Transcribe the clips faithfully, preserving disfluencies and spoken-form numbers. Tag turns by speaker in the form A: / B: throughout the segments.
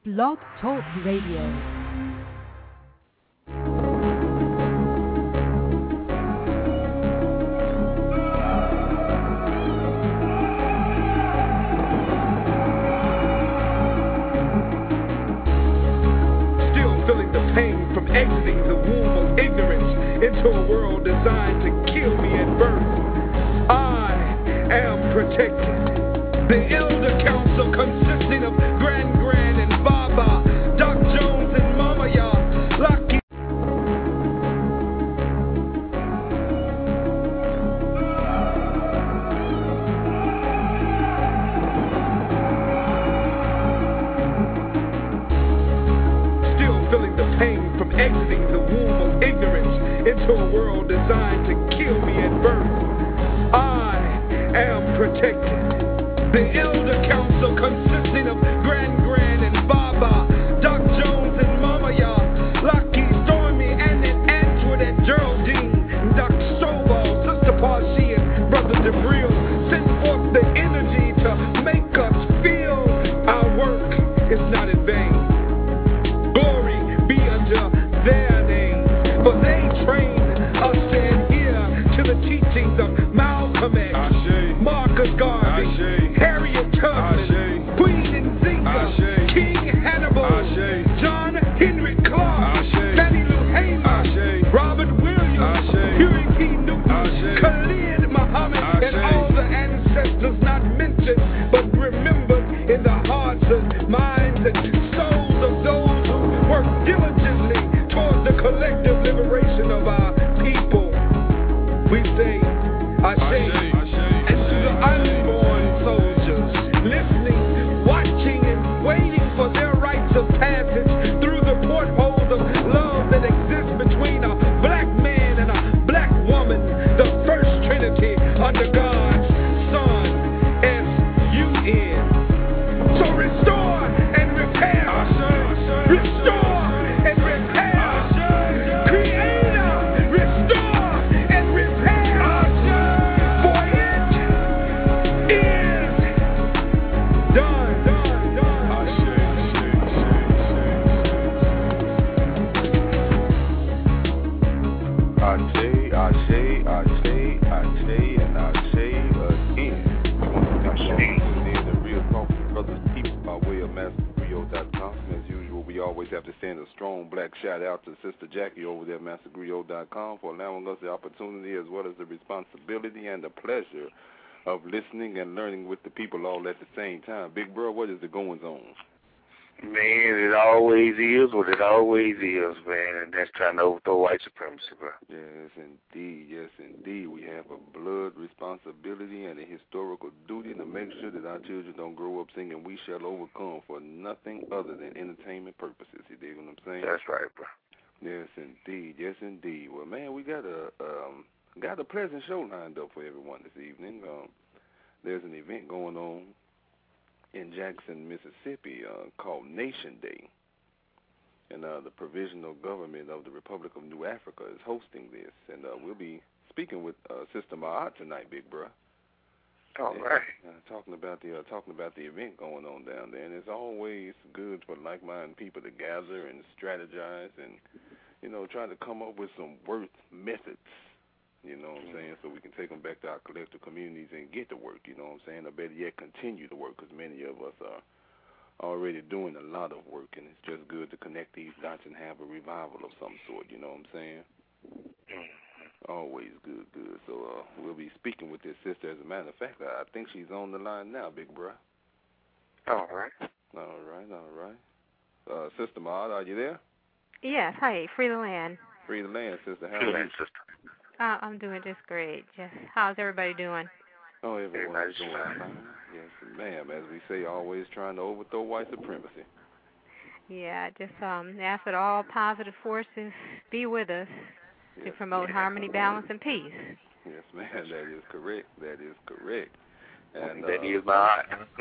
A: Blog Talk Radio.
B: Exiting the womb of ignorance into a world designed to kill me at birth. I am protected. The Elder Council, consisting of Grand Grand and Baba, Doc Jones and Mama Ya, Lucky. Exiting the womb of ignorance into a world designed to kill me at birth. I am protected. The Elder Council, consisting of Grand Grand and Baba, Doc Jones and Mama Ya, Lucky, Stormy, and Antoinette, Geraldine, Doc Stovall, Sister Parshi, and Brother DeBril, send forth the energy to make us feel our work is not in vain. Glory be unto their name, for they trained us to adhere to the teachings of Malcolm X, Ashe, Marcus Garvey, Ashe, Harriet Tubman, Queen Nzinga, King Hannibal, Ashe, John Henry Clark, Ashe, Fannie Lou Hamer, Ashe, Robert Williams, Ashe, Huey P. Newton, Ashe, Khalid Muhammad, Ashe, and all the ancestors not mentioned but remembered in the hearts and minds and souls of those who work diligently towards the collective liberation of our people. We say, Ashe, and to the unborn soldiers, listening, watching, and waiting for their rites of passage through the portholes of love that exists between a black man and a black woman, the first trinity under God's Son, S U N. So restore and repair. Restore and repair. Creator, restore and repair. For it is done. done, done.
C: Ashe, Ashe, Ashe, Ashe, and Ashe again. We want to thank you all for listening to Real Talk with Brothers People by way of Master Griot dot com. As usual, we always have to send a strong black shout out to Sister Jackie over there at Master Griot dot com for allowing us the opportunity as well as the responsibility and the pleasure of listening and learning with the people all at the same time. Big bro, what is the goings on?
D: Man, it always is what it always is, man, and that's trying to overthrow white supremacy, bro.
C: Yes, indeed. Yes, indeed. We have a blood responsibility and a historical duty to make sure that our children don't grow up singing "We Shall Overcome" for nothing other than entertainment purposes. You dig what I'm saying?
D: That's right, bro.
C: Yes, indeed. Yes, indeed. Well, man, we got a um, got a pleasant show lined up for everyone this evening. Um, there's an event going on in Jackson, Mississippi, uh, called Nation Day. And uh, the Provisional Government of the Republic of New Africa is hosting this. And uh, we'll be speaking with uh, Sister Ma'at tonight, big bro.
D: All
C: and,
D: right.
C: Uh, talking about the uh, talking about the event going on down there. And it's always good for like-minded people to gather and strategize and, you know, try to come up with some work methods. You know what I'm saying? So we can take them back to our collective communities and get to work, you know what I'm saying? Or better yet, continue to work, because many of us are already doing a lot of work, and it's just good to connect these dots and have a revival of some sort, you know what I'm saying? Always good, good. So uh, we'll be speaking with this sister. As a matter of fact, I think she's on the line now, big bro.
D: All right.
C: All right, all right. Uh, Sister Ma'at, are you there?
E: Yes, hi, Free the Land.
C: Free the land, sister. How
D: Good,
C: are you?
D: sister.
E: Uh, I'm doing just great. Just how's everybody doing?
C: Oh, everyone's
D: Everybody's
C: doing
D: fine.
C: fine. Yes, ma'am. As we say, always trying to overthrow white supremacy.
E: Yeah, just um, ask that all positive forces be with us to
C: Yes,
E: promote harmony, balance, and peace.
C: yes, ma'am. That is correct. That is correct. And
D: that
C: uh,
D: is my heart.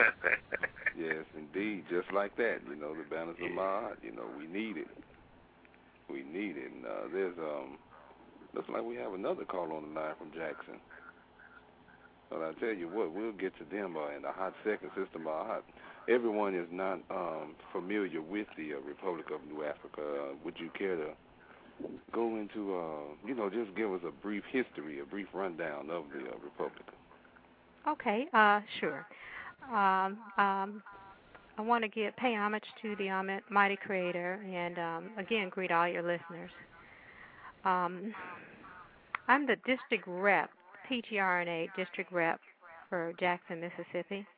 C: yes, indeed. Just like that. You know, the balance of my heart. You know, we need it. We need it. And uh, there's um. Looks like we have another call on the line from Jackson. But I tell you what, we'll get to them uh, in a hot second, Sister Ma'at. everyone is not um, familiar with the uh, Republic of New Africa. Uh, would you care to go into, uh, you know, just give us a brief history, a brief rundown of the uh, Republic?
E: Okay, uh, sure. Um, um, I want to give pay homage to the Almighty Creator, and um, again, greet all your listeners. Um, I'm the district rep, P G R N A district rep for Jackson, Mississippi.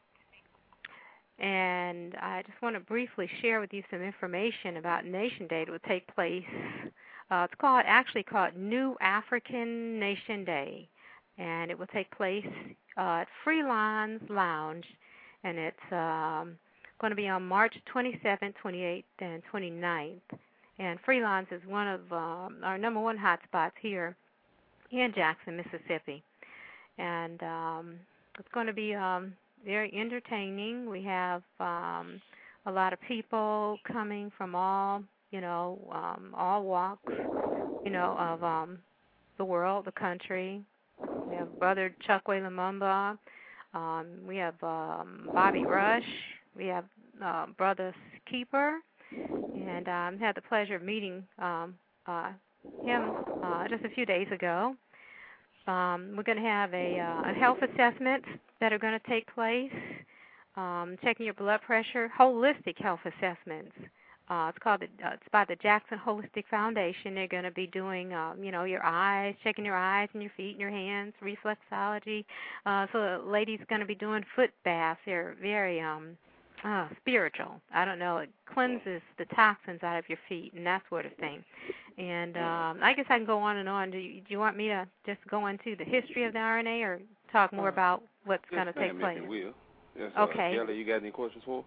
E: And I just want to briefly share with you some information about Nation Day that will take place. Uh, it's called actually called New African Nation Day, and it will take place uh, at Freelines Lounge, and it's um, going to be on March twenty-seventh, twenty-eighth, and twenty-ninth. And Freelines is one of um, our number one hotspots here in Jackson, Mississippi. And um, it's going to be um, very entertaining. We have um, a lot of people coming from all, you know, um, all walks, you know, of um, the world, the country. We have Brother Chukwe Lumumba. Um, we have um, Bobby Rush. We have uh, Brother Keeper. And I um, had the pleasure of meeting um, uh, him uh, just a few days ago. Um, we're going to have a, uh, a health assessments that are going to take place, um, checking your blood pressure, holistic health assessments. Uh, it's called the, uh, it's by the Jackson Holistic Foundation. They're going to be doing, um, you know, your eyes, checking your eyes and your feet and your hands, reflexology. Uh, so the lady's going to be doing foot baths. They're very um, uh, spiritual. I don't know. It cleanses the toxins out of your feet and that sort of thing. And um, I guess I can go on and on. Do you, do you want me to just go into the history of the R N A or talk more about what's
C: yes,
E: going to take place?
C: Yes, will. Yes, uh,
E: okay.
C: Kelly, you got any questions for?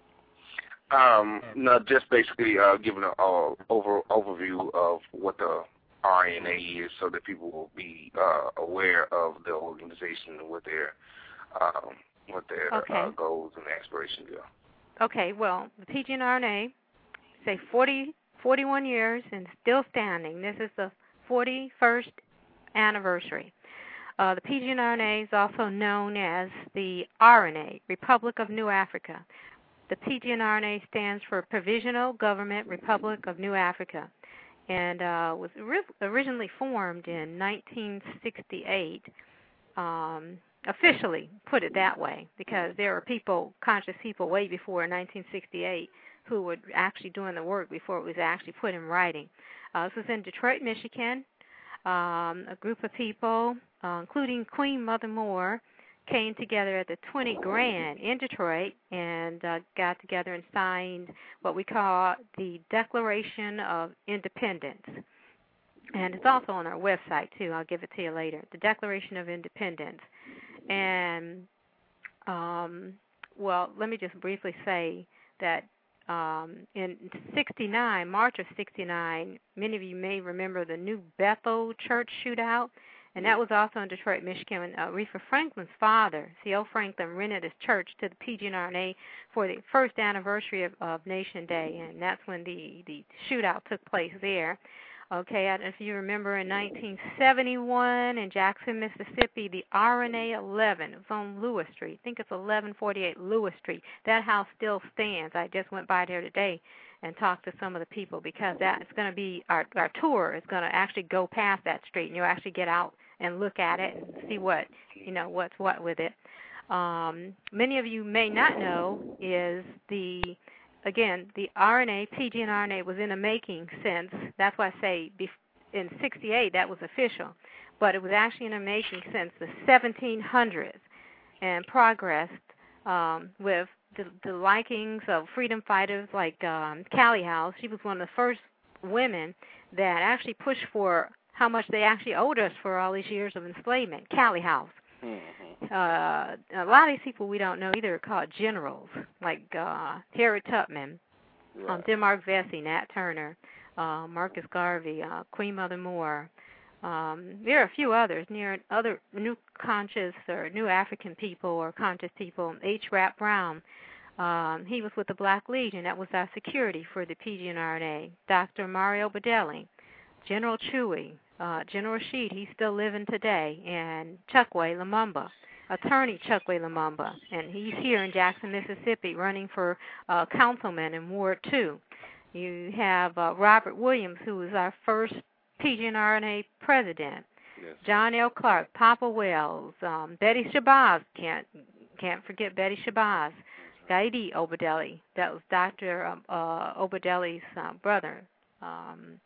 D: Um, no, just basically uh, giving an uh, over overview of what the R N A is, so that people will be uh, aware of the organization and what their um, what their
E: okay.
D: uh, goals and aspirations are.
E: Okay. Well, the P G N R N A, say forty, forty-one years and still standing. This is the forty-first anniversary. Uh, the P G N R N A is also known as the R N A, Republic of New Africa. The P G N R N A stands for Provisional Government Republic of New Africa, and uh, was originally formed in nineteen sixty-eight, um, officially put it that way, because there were people, conscious people way before nineteen sixty-eight who were actually doing the work before it was actually put in writing. Uh, this was in Detroit, Michigan. Um, a group of people, uh, including Queen Mother Moore, came together at the twenty Grand in Detroit and uh, got together and signed what we call the Declaration of Independence. And it's also on our website, too. I'll give it to you later. The Declaration of Independence. And, um, well, let me just briefly say that um, in sixty-nine, March of sixty-nine, many of you may remember the New Bethel Church shootout. And that was also in Detroit, Michigan. Uh, Aretha Franklin's father, C O Franklin, rented his church to the P G N R N A for the first anniversary of, of Nation Day, and that's when the, the shootout took place there. Okay, I don't know if you remember in nineteen seventy-one in Jackson, Mississippi, the R N A eleven, it was on Lewis Street. I think it's eleven forty-eight Lewis Street. That house still stands. I just went by there today and talk to some of the people, because that's going to be our our tour is going to actually go past that street, and you'll actually get out and look at it and see what you know what's what with it. Um, many of you may not know is the again the R N A P G N R N A was in the making since, that's why I say in sixty-eight that was official, but it was actually in the making since the seventeen hundreds and progressed um, with The, the likings of freedom fighters like um, Callie House. She was one of the first women that actually pushed for how much they actually owed us for all these years of enslavement. Callie House. Mm-hmm. Uh, a lot of these people we don't know either are called generals, like uh, Harriet Tubman, right. um, Denmark Vesey, Nat Turner, uh, Marcus Garvey, uh, Queen Mother Moore. Um, there are a few others, near other new conscious or new African people or conscious people. H. Rap Brown, um, he was with the Black Legion. That was our security for the P G N R N A. Doctor Mario Bedelli, General Chewy, uh, General Rashid, he's still living today, and Chukwe Lumumba. attorney Chokwe Lumumba, and he's here in Jackson, Mississippi, running for uh, councilman in Ward two. You have uh, Robert Williams, who was our first P G N R N A president.
C: Yes.
E: John L. Clark, Papa Wells, um, Betty Shabazz, can't can't forget Betty Shabazz, Gaidi Obadeli, that was Doctor Um, uh, Obadeli's uh, brother, um,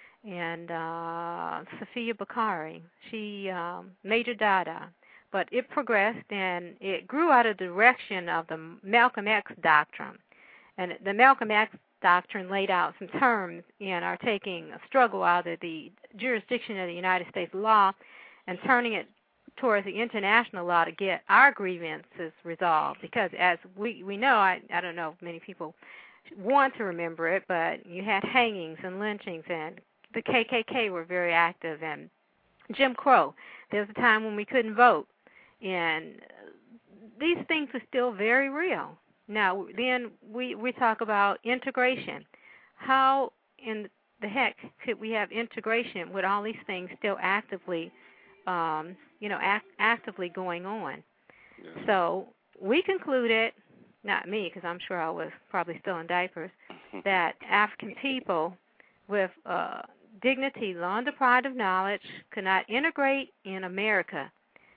E: and uh, Sophia Bakari, she um, Major Dada. But it progressed and it grew out of the direction of the Malcolm X doctrine, and the Malcolm X doctrine laid out some terms in our taking a struggle out of the jurisdiction of the United States law and turning it towards the international law to get our grievances resolved. Because as we, we know, I, I don't know if many people want to remember it, but you had hangings and lynchings, and the K K K were very active, and Jim Crow. There was a time when we couldn't vote, and these things are still very real. Now, then we, we talk about integration. How in the heck could we have integration with all these things still actively, um, you know, act, actively going on? Yeah. So we concluded, not me, because I'm sure I was probably still in diapers, that African people with uh, dignity, long deprived of knowledge, could not integrate in America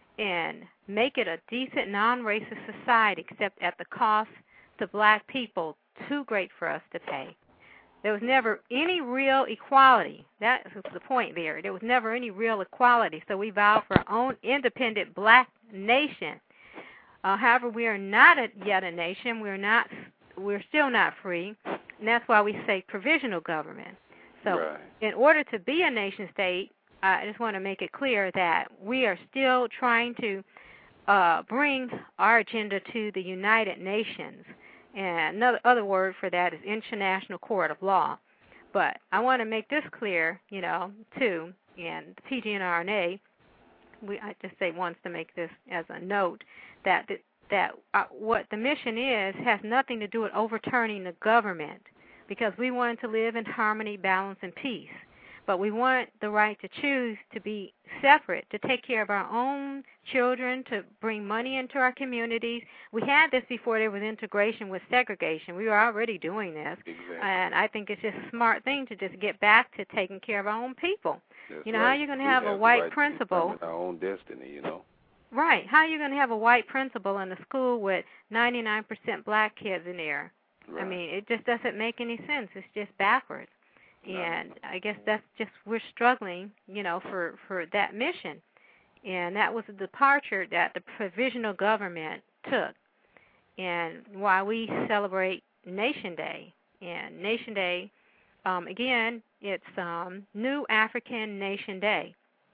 E: and make it a decent, non-racist society, except at the cost to black people too great for us to pay. There was never any real equality. That was the point there. There was never any real equality. So we vowed for our own independent black nation. Uh, however, we are not a, yet a nation. We're not. We're still not free, and that's why we say provisional government. So, right. In order to be a nation state, I just want to make it clear that we are still trying to uh, bring our agenda to the United Nations. And another other word for that is International Court of Law. But I want to make this clear, you know, too, and the P G N R N A, we, I just say wants to make this as a note, that the, that uh, what the mission is has nothing to do with overturning the government, because we want to live in harmony, balance, and peace. But we want the right to choose to be separate, to take care of our own children, to bring money into our communities. We had this before there was integration with segregation. We were already doing this.
C: Exactly.
E: And I think it's just a smart thing to just get back to taking care of our own people.
C: That's
E: you know,
C: right.
E: how are you going to have
C: we
E: a
C: have
E: white
C: right
E: principal?
C: To our own destiny, you know.
E: Right. How are you going to have a white principal in a school with ninety-nine percent black kids in there? Right. I mean, it just doesn't make any sense. It's just backwards. And I guess that's just, we're struggling, you know, for, for that mission. And that was a departure that the provisional government took. And why we celebrate Nation Day. And Nation Day, um, again, it's um, New African Nation Day.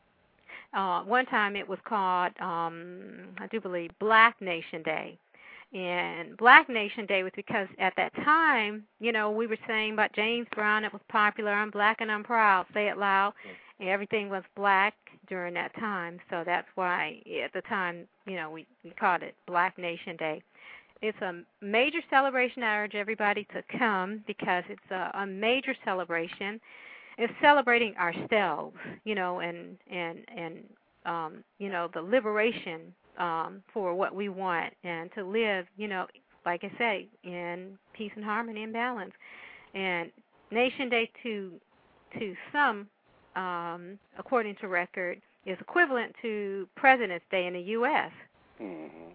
E: Uh, one time it was called, um, I do believe, Black Nation Day. And Black Nation Day was because at that time, you know, we were saying about James Brown, it was popular, I'm black and I'm proud, say it loud. And everything was black during that time. So that's why at the time, you know, we, we called it Black Nation Day. It's a major celebration. I urge everybody to come because it's a, a major celebration. It's celebrating ourselves, you know, and, and, and um, you know, the liberation Um, for what we want and to live, you know, like I say, in peace and harmony and balance. And Nation Day to to some, um, according to record, is equivalent to President's Day in the U S Mm-hmm.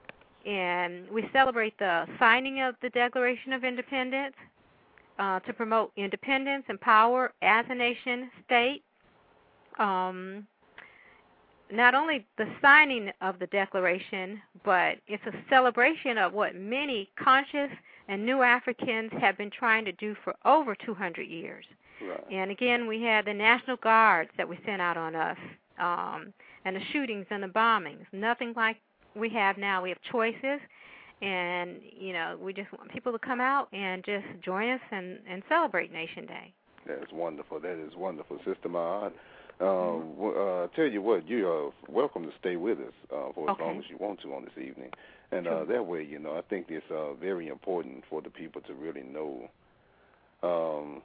E: And we celebrate the signing of the Declaration of Independence uh, to promote independence and power as a nation state. Um, Not only the signing of the Declaration, but it's a celebration of what many conscious and new Africans have been trying to do for over two hundred years.
C: Right.
E: And again, we had the National Guards that were sent out on us, um, and the shootings and the bombings. Nothing like we have now. We have choices, and, you know, we just want people to come out and just join us and, and celebrate Nation Day.
C: That is wonderful. That is wonderful, Sister Maud. Um, uh, tell you what, you are welcome to stay with us uh, for as
E: okay.
C: long as you want to on this evening. And
E: sure.
C: uh, that way, you know, I think it's uh, very important for the people to really know, um,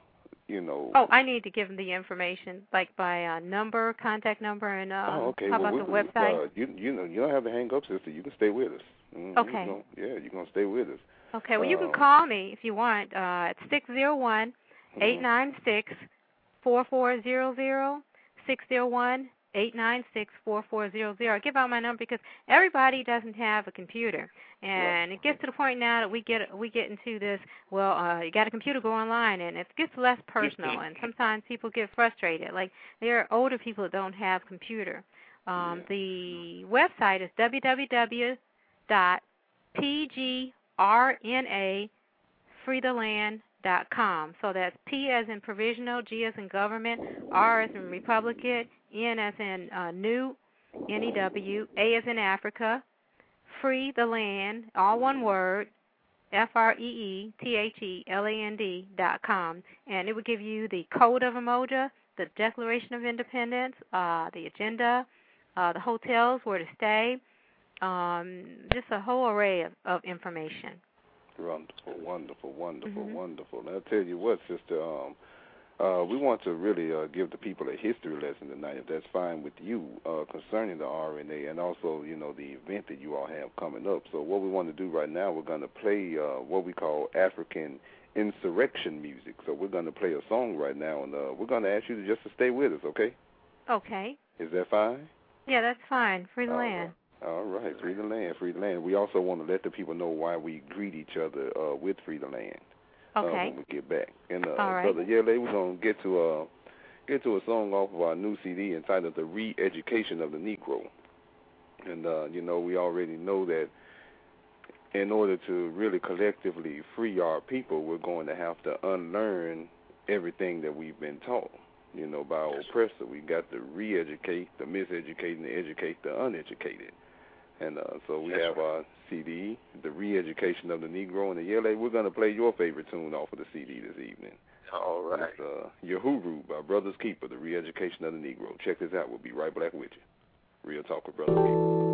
C: you know.
E: Oh, I need to give them the information, like by uh, number, contact number, and um,
C: oh, okay.
E: how
C: well,
E: about
C: we,
E: the website?
C: Uh, you you know you don't have to hang up, sister. You can stay with us. Mm-hmm.
E: Okay.
C: You're gonna, yeah, you're gonna stay with us.
E: Okay. Well, you
C: uh,
E: can call me if you want uh, at six zero one, eight nine six, four four zero zero, six zero one, eight nine six, four four zero zero. I give out my number because everybody doesn't have a computer, and
C: right.
E: it gets to the point now that we get we get into this. Well, uh, you got a computer, go online, and it gets less personal. And sometimes people get frustrated. Like there are older people that don't have computer. Um,
C: yeah.
E: The website is w w w dot p g r n a free the land dot com. So that's P as in provisional, G as in government, R as in Republican, N as in uh, new, N E W, A as in Africa, free the land, all one word, F R E E T H E L A N D dot com. And it would give you the Code of Umoja, the Declaration of Independence, uh, the agenda, uh, the hotels, where to stay, um, just a whole array of, of information.
C: Wonderful, wonderful, wonderful,
E: mm-hmm.
C: wonderful. Now, I'll tell you what, sister, um, uh, we want to really uh, give the people a history lesson tonight, if that's fine with you, uh, concerning the R N A and also, you know, the event that you all have coming up. So what we want to do right now, we're going to play uh, what we call African insurrection music. So we're going to play a song right now, and uh, we're going to ask you to just to stay with us, okay?
E: Okay.
C: Is that fine?
E: Yeah, that's fine. Free the
C: all
E: land.
C: Right. All right, free the land, free the land. We also want to let the people know why we greet each other uh, with free the land.
E: Okay.
C: Uh, when we get back. And uh,
E: all right.
C: Brother Yele, we're gonna get to uh get to a song off of our new C D entitled "The Re-Education of the Negro." And uh, you know, we already know that in order to really collectively free our people, we're going to have to unlearn everything that we've been taught. You know, by our oppressor. We got to re-educate the miseducated and educate the uneducated. And uh, so we have our C D, The Re-Education of the Negro. And the Yele, we're going to play your favorite tune off of the C D this evening.
D: All right.
C: It's uh, Yahuru by Brothers Keeper, The Re-Education of the Negro. Check this out. We'll be right back with you. Real Talk with Brothers Keeper.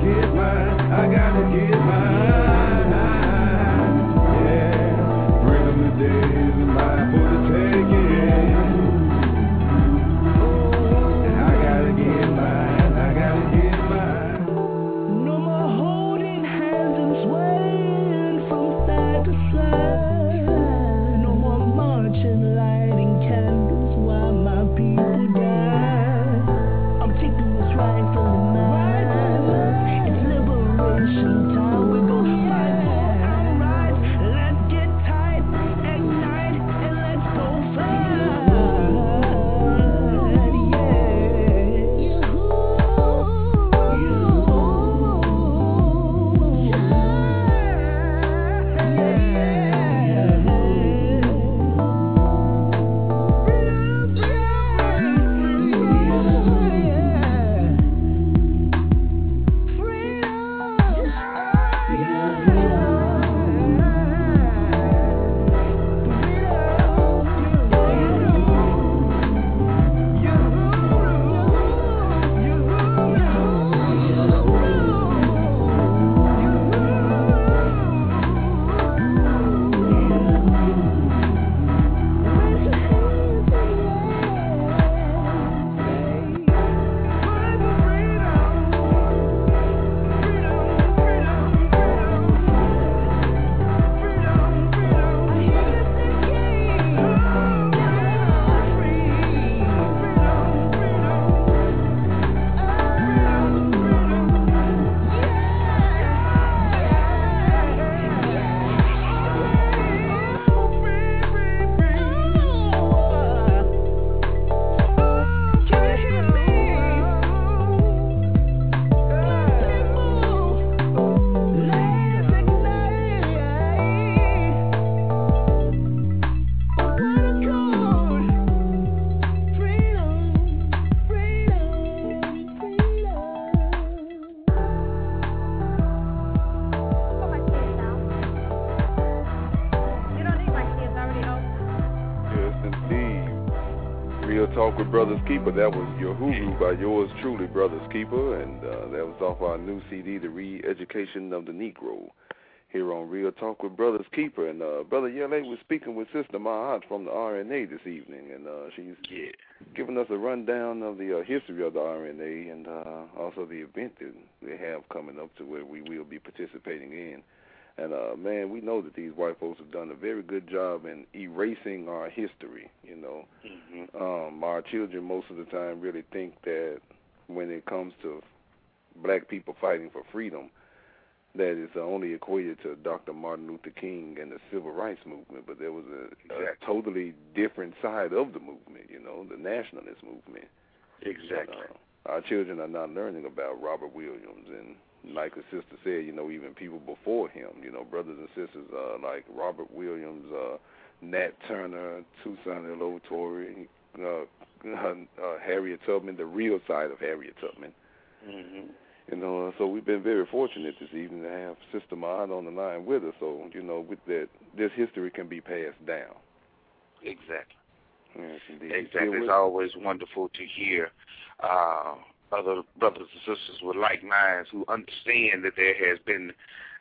B: I gotta get mine, yeah. Freedom
C: Talk with Brothers Keeper. That was Your Hooroo by yours truly, Brothers Keeper, and uh, that was off our new C D, The Re-Education of the Negro, here on Real Talk with Brothers Keeper. And uh, Brother Yele was speaking with Sister Mahat from the R N A this evening, and uh, she's
D: yeah.
C: giving us a rundown of the uh, history of the R N A and uh, also the event that they have coming up to where we will be participating in. And, uh, man, we know that these white folks have done a very good job in erasing our history, you know.
D: Mm-hmm.
C: Um, our children most of the time really think that when it comes to black people fighting for freedom, that is only equated to Doctor Martin Luther King and the Civil Rights Movement, but there was a, exactly. a totally different side of the movement, you know, the nationalist movement.
D: Exactly.
C: And, uh, our children are not learning about Robert Williams and, like the sister said, you know, even people before him, you know, brothers and sisters uh, like Robert Williams, uh, Nat Turner, Toussaint Louverture, uh, uh, uh, Harriet Tubman, the real side of Harriet Tubman.
D: Mm-hmm.
C: You know, uh, so we've been very fortunate this evening to have Sister Mahat on the line with us. So, you know, with that, this history can be passed down.
D: Exactly.
C: Yes, indeed.
D: Exactly. It's always wonderful to hear uh, other brothers and sisters with like minds who understand that there has been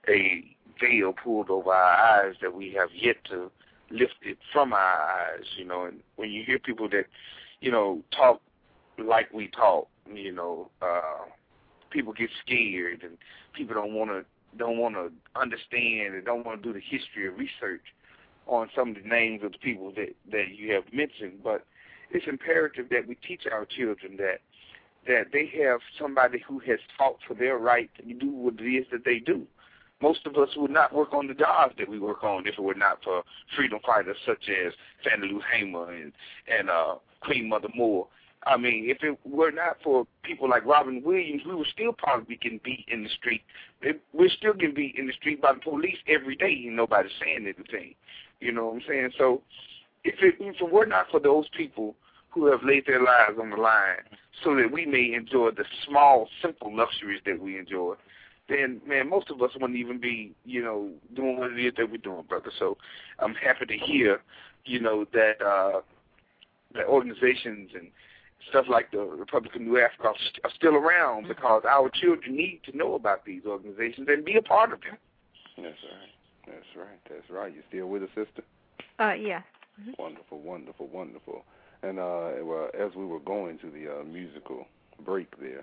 D: a veil pulled over our eyes that we have yet to lift it from our eyes, you know. And when you hear people that, you know, talk like we talk, you know, uh, people get scared and people don't want to don't want to understand and don't want to do the history of research on some of the names of the people that, that you have mentioned. But it's imperative that we teach our children that that they have somebody who has fought for their right to do what it is that they do. Most of us would not work on the jobs that we work on if it were not for freedom fighters such as Fannie Lou Hamer and, and uh, Queen Mother Moore. I mean, if it were not for people like Robin Williams, we would still probably be getting beat in the street. We're still getting beat in the street by the police every day, and nobody's saying anything. You know what I'm saying? So if it, if it were not for those people who have laid their lives on the line so that we may enjoy the small, simple luxuries that we enjoy, then, man, most of us wouldn't even be, you know, doing what it is that we're doing, brother. So I'm happy to hear, you know, that, uh, that organizations and stuff like the Republican New Africa are, st- are still around because our children need to know about these organizations and be a part of them.
C: That's right. That's right. That's right. You still with us, sister?
E: Uh, yeah. Mm-hmm.
C: Wonderful, wonderful, wonderful. And uh, well, as we were going to the uh, musical break there,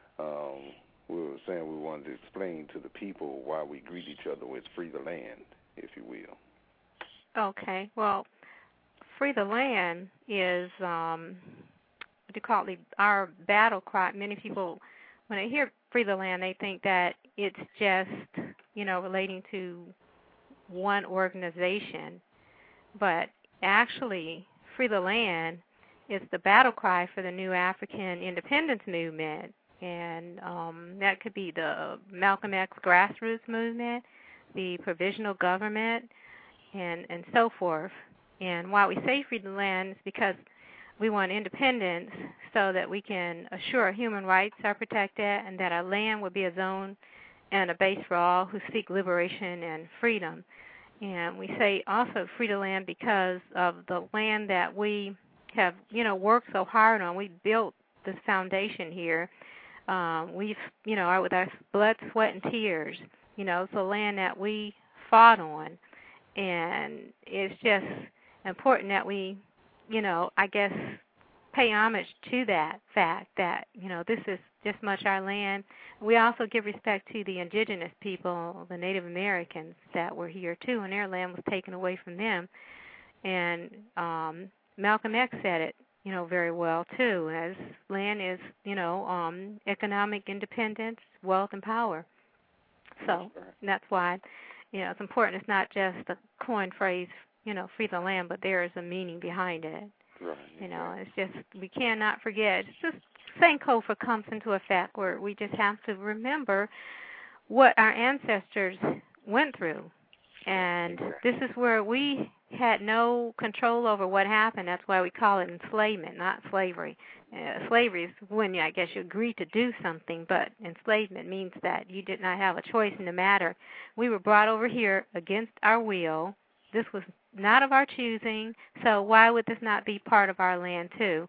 C: um, we were saying we wanted to explain to the people why we greet each other with "Free the Land," if you will.
E: Okay. Well, "Free the Land" is um, what do you call it? Our battle cry. Many people, when they hear "Free the Land," they think that it's just, you know, relating to one organization, but actually, "Free the Land" is the battle cry for the new African independence movement, and um, that could be the Malcolm X grassroots movement, the provisional government, and, and so forth. And why we say "Free the Land" is because we want independence so that we can assure human rights are protected and that our land will be a zone and a base for all who seek liberation and freedom. And we say also "Free the Land" because of the land that we have, you know, worked so hard on. We built this foundation here. Um, we've, you know, with our blood, sweat, and tears, you know, it's a land that we fought on. And it's just important that we, you know, I guess, pay homage to that fact that, you know, this is just much our land. We also give respect to the indigenous people, the Native Americans that were here too, and their land was taken away from them. And um, Malcolm X said it, you know, very well too, as land is, you know, um, economic independence, wealth, and power. So that's why, you know, it's important. It's not just a coined phrase, you know, "Free the Land," but there is a meaning behind it.
C: Right.
E: You know, it's just, we cannot forget. It's just Sankofa comes into effect where we just have to remember what our ancestors went through. And this is where we had no control over what happened. That's why we call it enslavement, not slavery. Uh, slavery is when, I guess, you agree to do something, but enslavement means that you did not have a choice in the matter. We were brought over here against our will. This was not of our choosing, so why would this not be part of our land too?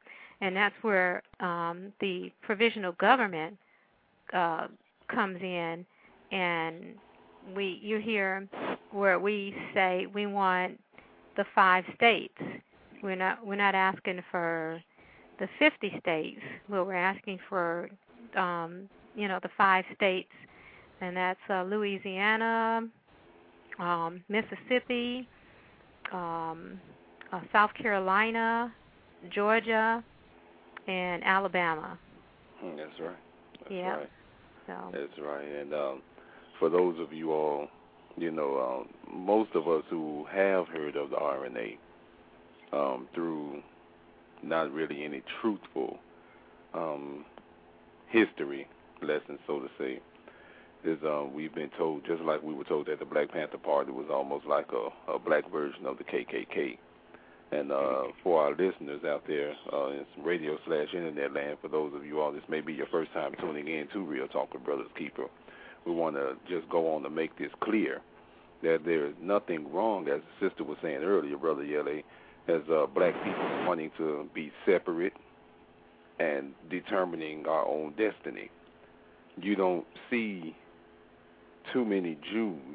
E: and that's where um, the provisional government uh, comes in, and we you hear where we say we want the five states. We're not we're not asking for the fifty states, but we're asking for um, you know the five states, and that's uh, Louisiana, um, Mississippi, um, uh, South Carolina, Georgia, and Alabama.
C: That's right. That's
E: yeah.
C: right.
E: So.
C: That's right. And um, for those of you all, you know, um, most of us who have heard of the R N A um, through not really any truthful um, history lessons, so to say, is um, we've been told, just like we were told that the Black Panther Party was almost like a, a black version of the K K K. And uh, for our listeners out there uh, in some radio slash internet land, for those of you all, this may be your first time tuning in to Real Talk with Brothers Keeper, we want to just go on to make this clear that there is nothing wrong, as the sister was saying earlier, Brother Yele, as uh, black people wanting to be separate and determining our own destiny. You don't see too many Jews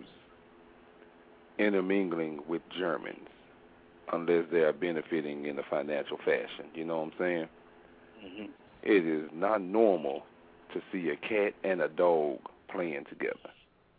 C: intermingling with Germans unless they are benefiting in a financial fashion. You know what I'm saying?
D: Mm-hmm.
C: It is not normal to see a cat and a dog playing together.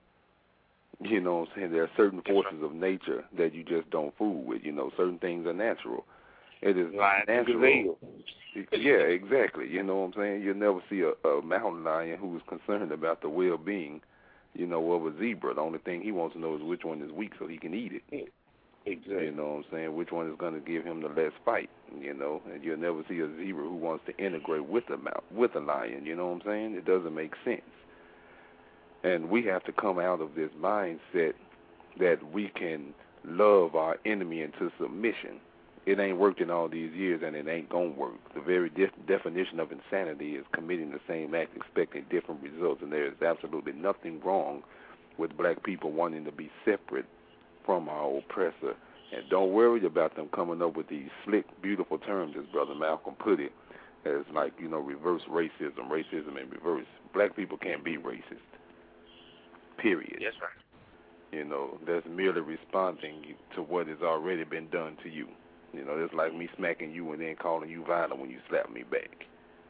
C: You know what I'm saying? There are certain forces of nature that you just don't fool with. You know, certain things are natural. It is
D: Lion
C: natural. Yeah, exactly. You know what I'm saying? You'll never see a, a mountain lion who is concerned about the well-being, you know, of a zebra. The only thing he wants to know is which one is weak so he can eat it.
D: Exactly.
C: You know what I'm saying? Which one is going to give him the less fight, you know? And you'll never see a zebra who wants to integrate with a with a lion, you know what I'm saying? It doesn't make sense. And we have to come out of this mindset that we can love our enemy into submission. It ain't worked in all these years, and it ain't going to work. The very de- definition of insanity is committing the same act expecting different results, and there is absolutely nothing wrong with black people wanting to be separate from our oppressor. And don't worry about them coming up with these slick, beautiful terms, as Brother Malcolm put it, as like, you know, reverse racism, racism in reverse. Black people can't be racist, period.
D: Yes, sir.
C: You know, that's merely responding to what has already been done to you. You know, it's like me smacking you and then calling you violent when you slap me back.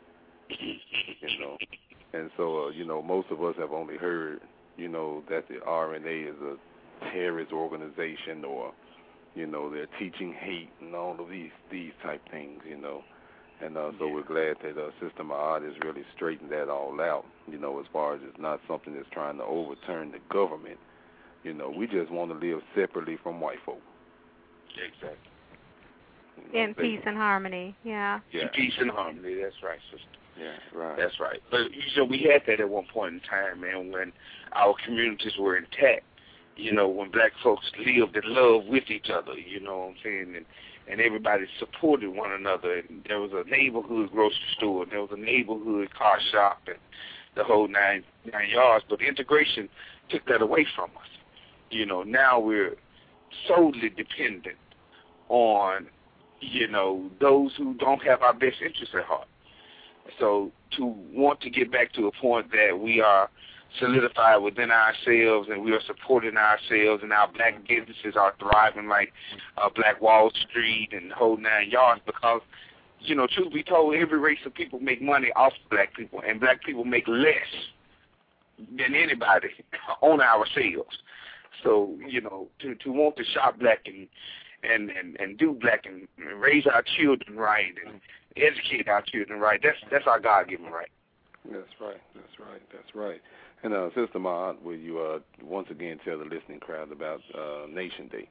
C: You know, and so, uh, you know, most of us have only heard, you know, that the R N A is a terrorist organization, or, you know, they're teaching hate and all of these these type things, you know. And uh, so we're glad that uh, Sister Ma'at has really straightened that all out, you know, as far as it's not something that's trying to overturn the government. You know, we just want to live separately from white folk.
D: Exactly.
C: You know,
E: In peace and harmony, yeah.
C: Yeah.
D: In peace and harmony, that's right, sister.
C: Yeah, right.
D: That's right. But, you know, we had that at one point in time, man, when our communities were intact. You know, when black folks lived in love with each other, you know what I'm saying, and, and everybody supported one another. And there was a neighborhood grocery store, and there was a neighborhood car shop, and the whole nine nine yards. But integration took that away from us. You know, now we're solely dependent on, you know, those who don't have our best interests at heart. So to want to get back to a point that we are solidified within ourselves and we are supporting ourselves and our black businesses are thriving like uh, Black Wall Street and the whole nine yards, because, you know, truth be told, every race of people make money off black people, and black people make less than anybody on ourselves. So, you know, to, to want to shop black and, and, and, and do black and raise our children right and educate our children right, that's that's our God-given right.
C: That's right. That's right. That's right. And uh, Sister Ma'at, will you uh, once again tell the listening crowd about uh, Nation Day?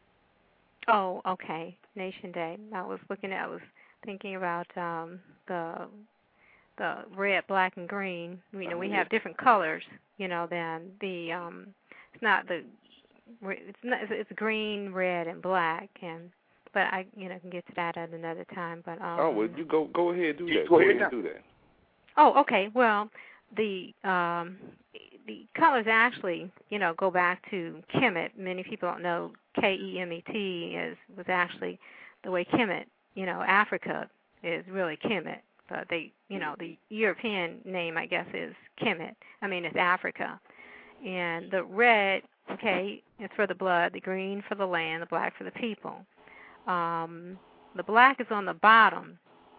E: Oh, okay. Nation Day. I was looking at, I was thinking about um, the the red, black, and green. You know, we have different colors. You know, than the um, it's not the it's not it's green, red, and black, and but I you know can get to that at another time. But um,
C: oh, well, you go go ahead do that.
D: Go,
C: go
D: ahead
C: and do that.
E: Oh, okay. Well, the um, the colors actually, you know, go back to Kemet. Many people don't know K E M E T is was actually the way Kemet, you know, Africa is really Kemet. But they, you know, the European name, I guess, is Kemet. I mean, it's Africa. And the red, okay, is for the blood, the green for the land, the black for the people. Um, the black is on the bottom,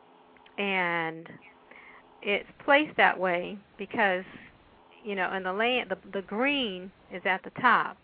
E: and it's placed that way because, you know, in the land, the, the green is at the top.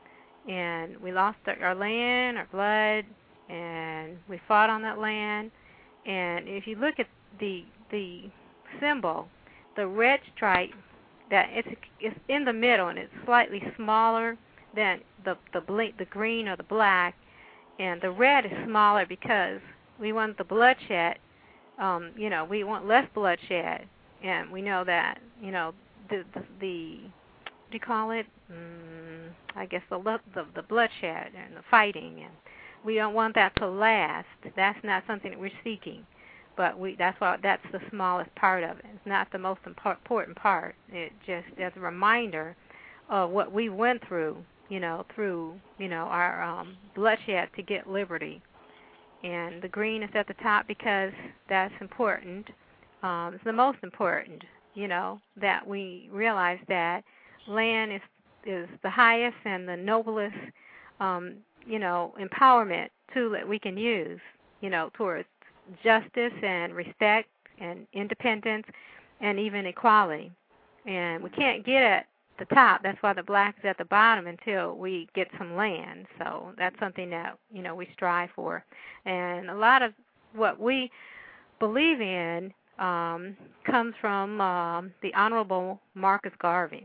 E: And we lost our, our land, our blood, and we fought on that land. And if you look at the the symbol, the red stripe, that it's it's in the middle, and it's slightly smaller than the the ble- the green or the black, and the red is smaller because we want the bloodshed. Um, you know, we want less bloodshed, and we know that, you know, the the, the what do you call it? Mm, I guess the, the the bloodshed and the fighting, and we don't want that to last. That's not something that we're seeking. But we that's why that's the smallest part of it. It's not the most important part. It just as a reminder of what we went through, you know, through, you know, our um, bloodshed to get liberty. And the green is at the top because that's important. Um, it's the most important, you know, that we realize that land is is the highest and the noblest, um, you know, empowerment tool that we can use, you know, towards justice and respect and independence and even equality. And we can't get at the top. That's why the black is at the bottom until we get some land. So that's something that, you know, we strive for. And a lot of what we believe in um, comes from um, the Honorable Marcus Garvey.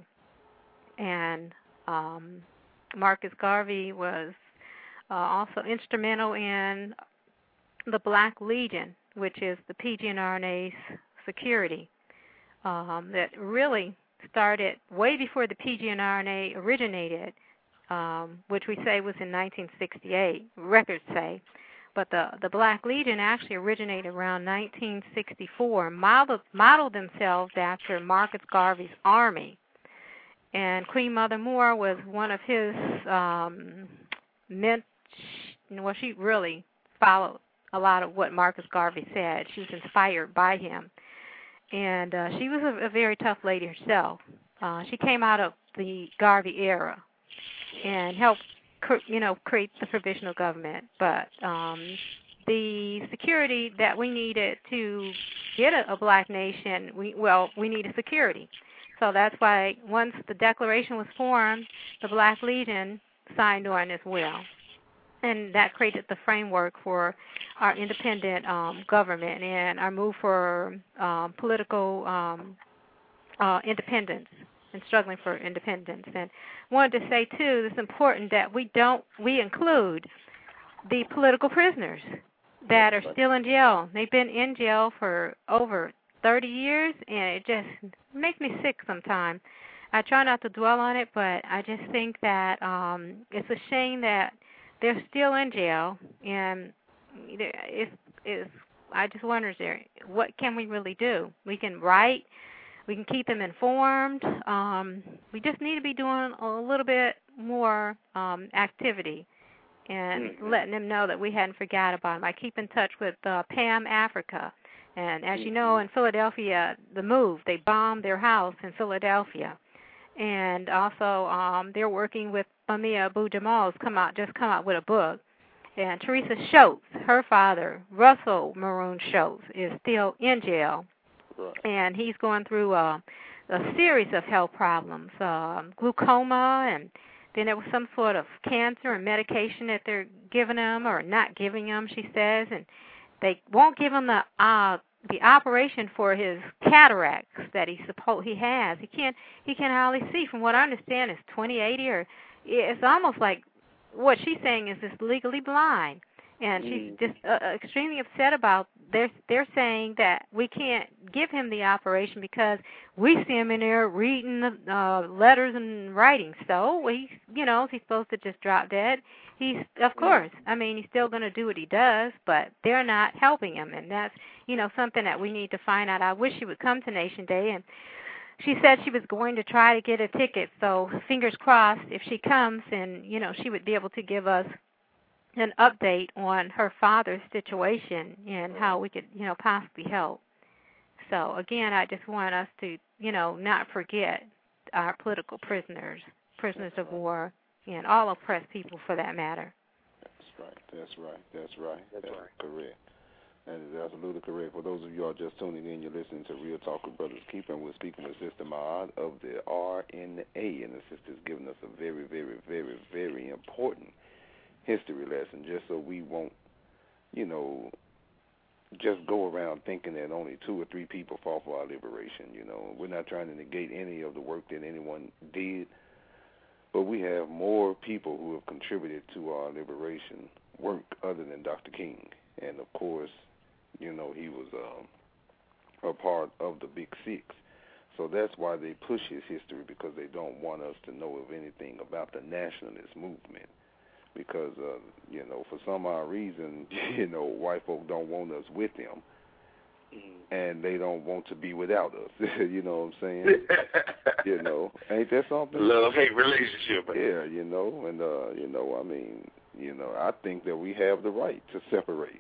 E: And um, Marcus Garvey was uh, also instrumental in the Black Legion, which is the P G N R N A's security, um, that really started way before the P G N R N A originated, um, which we say was in nineteen sixty-eight, records say. But the, the Black Legion actually originated around nineteen sixty-four, modeled, modeled themselves after Marcus Garvey's army. And Queen Mother Moore was one of his, um, men, well, she really followed a lot of what Marcus Garvey said. She was inspired by him. And uh, she was a, a very tough lady herself. Uh, she came out of the Garvey era and helped, you know, create the provisional government. But um, the security that we needed to get a, a black nation, we well, we needed security. So that's why once the Declaration was formed, the Black Legion signed on as well. And that created the framework for our independent um, government and our move for um, political um, uh, independence and struggling for independence. And wanted to say, too, it's important that we don't, we include the political prisoners that are still in jail. They've been in jail for over thirty years, and it just makes me sick sometimes. I try not to dwell on it, but I just think that um, it's a shame that they're still in jail, and it's, it's, I just wonder, there, what can we really do? We can write, we can keep them informed. Um, we just need to be doing a little bit more um, activity and mm-hmm. letting them know that we hadn't forgot about them. I keep in touch with uh, Pam Africa, and as mm-hmm. you know, in Philadelphia, the move, they bombed their house in Philadelphia. And also, um, they're working with Mumia Abu-Jamal's come out, just come out with a book. And Teresa Schultz, her father, Russell Maroon Schultz, is still in jail. And he's going through uh, a series of health problems, um, glaucoma, and then there was some sort of cancer and medication that they're giving him or not giving him, she says. And they won't give him the uh, the operation for his cataracts that he supposed he has. He can't he can hardly see. From what I understand, it's twenty eighty, or it's almost like what she's saying is just legally blind, and she's just uh, extremely upset about. They're they're saying that we can't give him the operation because we see him in there reading the uh, letters and writing. So he's you know is he supposed to just drop dead? He's of course. I mean, he's still going to do what he does, but they're not helping him, and that's you know something that we need to find out. I wish she would come to Nation Day, and she said she was going to try to get a ticket. So fingers crossed, if she comes, and you know she would be able to give us an update on her father's situation and how we could, you know, possibly help. So, again, I just want us to, you know, not forget our political prisoners, prisoners of war, and all oppressed people for that matter.
C: That's right. That's right. That's right.
D: That's,
C: That's
D: right.
C: correct. That is absolutely correct. For those of you all just tuning in, you're listening to Real Talk with Brothers Keeper, and we're speaking with Sister Maud of the R N A, and the sister's giving us a very, very, very, very important history lesson, just so we won't, you know, just go around thinking that only two or three people fought for our liberation. You know, we're not trying to negate any of the work that anyone did, but we have more people who have contributed to our liberation work other than Doctor King. And, of course, you know, he was um, a part of the Big Six. So that's why they push his history, because they don't want us to know of anything about the nationalist movement. Because, uh, you know, for some odd reason, you know, white folk don't want us with them, mm-hmm. and they don't want to be without us. You know what I'm saying? You know, ain't that something?
D: Love-hate relationship.
C: Yeah, you know, and, uh, you know, I mean, you know, I think that we have the right to separate,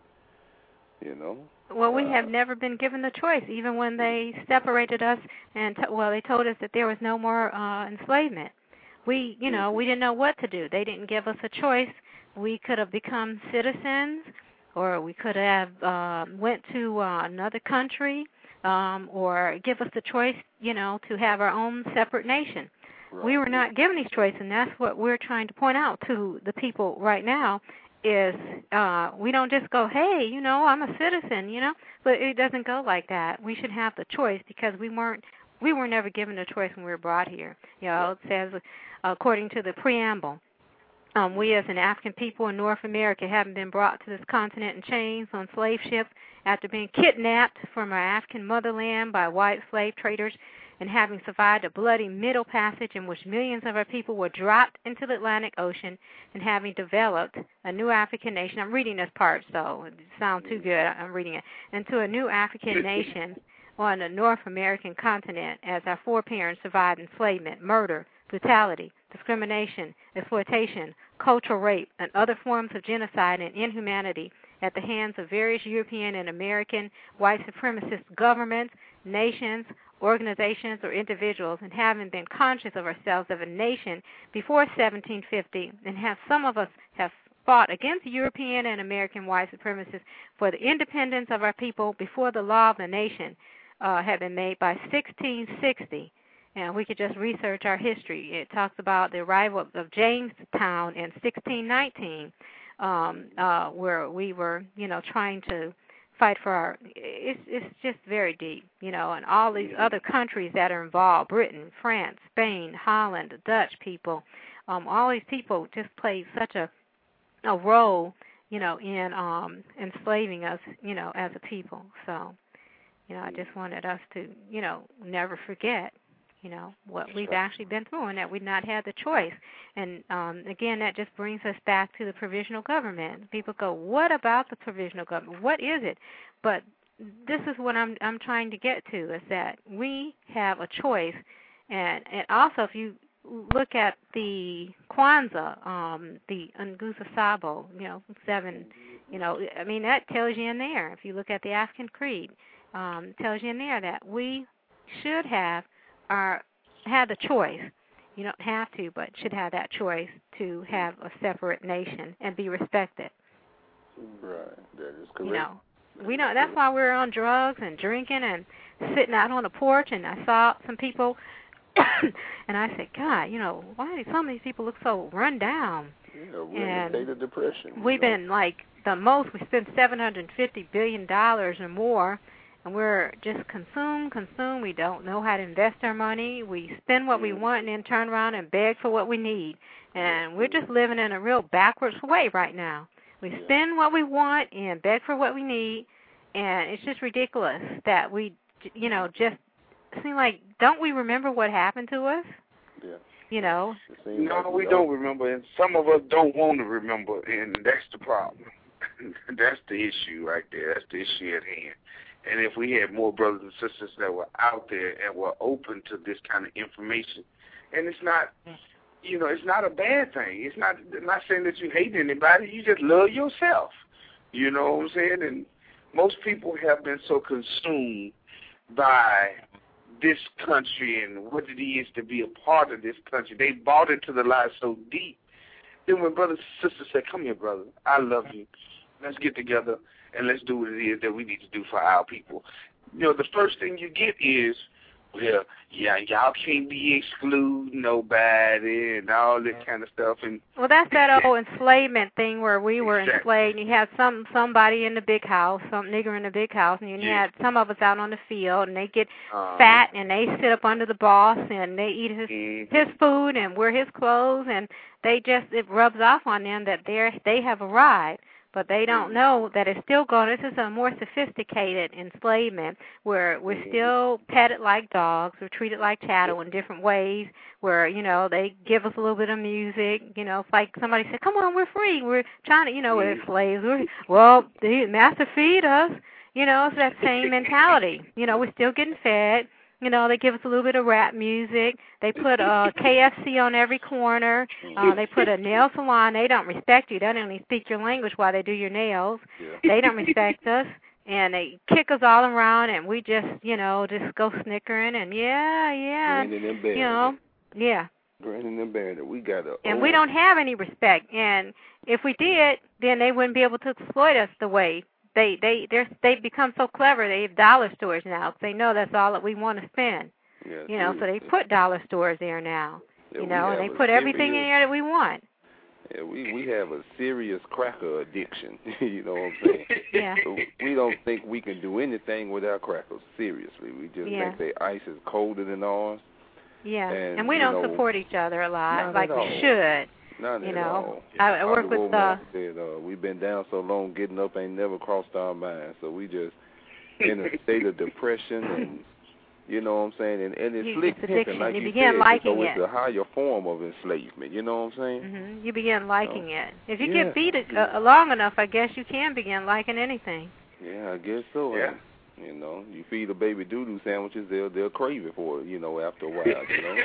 C: you know.
E: Well, we
C: uh,
E: have never been given the choice, even when they separated us and, t- well, they told us that there was no more uh, enslavement. We, you know, we didn't know what to do. They didn't give us a choice. We could have become citizens, or we could have uh, went to uh, another country, um, or give us the choice, you know, to have our own separate nation. Right. We were not given these choices, and that's what we're trying to point out to the people right now, is uh, we don't just go, hey, you know, I'm a citizen, you know, but it doesn't go like that. We should have the choice, because we weren't, we were never given a choice when we were brought here. You know, it says, according to the preamble, um, we as an African people in North America having been brought to this continent in chains on slave ships after being kidnapped from our African motherland by white slave traders, and having survived a bloody Middle Passage in which millions of our people were dropped into the Atlantic Ocean, and having developed a new African nation. I'm reading this part, so it sounds too good. I'm reading it. Into a new African nation on the North American continent, as our foreparents survived enslavement, murder, brutality, discrimination, exploitation, cultural rape, and other forms of genocide and inhumanity at the hands of various European and American white supremacist governments, nations, organizations, or individuals, and having been conscious of ourselves as a nation before seventeen fifty, and have some of us have fought against European and American white supremacists for the independence of our people before the law of the nation uh, had been made by sixteen sixty. And we could just research our history. It talks about the arrival of, of Jamestown in sixteen nineteen, um, uh, where we were, you know, trying to fight for our, it's, it's just very deep, you know, and all these other countries that are involved, Britain, France, Spain, Holland, the Dutch people, um, all these people just played such a, a role, you know, in um, enslaving us, you know, as a people. So, you know, I just wanted us to, you know, never forget, you know, what we've actually been through, and that we've not had the choice. And, um, again, that just brings us back to the provisional government. People go, what about the provisional government? What is it? But this is what I'm I'm trying to get to, is that we have a choice. And, and also, if you look at the Kwanzaa, um, the Nguzo Sabo, you know, seven, you know, I mean, that tells you in there. If you look at the African Creed, um, tells you in there that we should have Are have the choice. You don't have to, but should have that choice to have a separate nation and be respected.
C: Right, that is correct.
E: You know, we know that's why we're on drugs and drinking and sitting out on the porch. And I saw some people, and I said, God, you know, why do some of these people look so run down?
C: Yeah, we're in a state of depression.
E: We've know? been like the most. We spent seven hundred fifty billion dollars or more. And we're just consume, consume. We don't know how to invest our money. We spend what we want and then turn around and beg for what we need. And we're just living in a real backwards way right now. We spend what we want and beg for what we need. And it's just ridiculous that we, you know, just seem like, don't we remember what happened to us?
C: Yeah.
E: You know?
D: No, like we don't. don't remember. And some of us don't want to remember. And that's the problem. That's the issue right there. That's the issue at hand. And if we had more brothers and sisters that were out there and were open to this kind of information, and it's not you know, it's not a bad thing. It's not I'm not saying that you hate anybody. You just love yourself. You know what I'm saying? And most people have been so consumed by this country and what it is to be a part of this country. They bought into the lie so deep. Then when brothers and sisters say, come here, brother, I love you. Let's get together and let's do what it is that we need to do for our people. You know, the first thing you get is, well, yeah, y'all can't be excluding nobody and all that kind of stuff. And
E: well, that's that old enslavement thing where we were
D: exactly.
E: enslaved. And you had some somebody in the big house, some nigger in the big house, and you
D: yeah.
E: had some of us out on the field, and they get
D: uh,
E: fat, and they sit up under the boss, and they eat his
D: mm-hmm.
E: his food and wear his clothes, and they just it rubs off on them that they they have arrived. But they don't know that it's still going. This is a more sophisticated enslavement where we're still petted like dogs. We're treated like chattel in different ways where, you know, they give us a little bit of music. You know, it's like somebody said, come on, we're free. We're trying to, you know, we're slaves. We're, well, the master feed us. You know, it's that same mentality. You know, we're still getting fed. You know, they give us a little bit of rap music. They put uh, K F C on every corner. Uh, they put a nail salon. They don't respect you. They don't even speak your language while they do your nails. Yeah. They don't respect us. And they kick us all around, and we just, you know, just go snickering and, yeah, yeah.
F: Grinning and bearing
E: you know,
F: it.
E: yeah.
F: Grinning and bearing it. We got to.
E: And we don't have any respect. And if we did, then they wouldn't be able to exploit us the way. They they they they've become so clever. They have dollar stores now. They know that's all that we want to spend.
F: Yeah,
E: you know, so they put dollar stores there now.
F: Yeah,
E: you know, and they put
F: serious,
E: everything in there that we want.
F: Yeah, we we have a serious cracker addiction. You know what I'm saying?
E: Yeah.
F: So we don't think we can do anything without crackers. Seriously, we just
E: yeah.
F: think their ice is colder than ours.
E: Yeah,
F: and,
E: and we don't
F: know,
E: support each other a lot like
F: we
E: should.
F: Not
E: you
F: at
E: know,
F: all.
E: I, I work with
F: the.
E: Uh,
F: said, uh, we've been down so long, getting up ain't never crossed our mind. So we just in a state of depression, and you know what I'm saying. And, and it's slick pimping, like
E: you,
F: you
E: begin
F: said.
E: liking
F: so
E: it.
F: It's a higher form of enslavement. You know what I'm saying?
E: Mm-hmm. You begin liking
F: so,
E: it. If you
F: yeah.
E: get beat uh, long enough, I guess you can begin liking anything.
F: Yeah, I guess so.
D: Yeah.
F: And, you know, you feed a baby doo-doo sandwiches, they'll they'll crave it for it. You know, after a while. You know.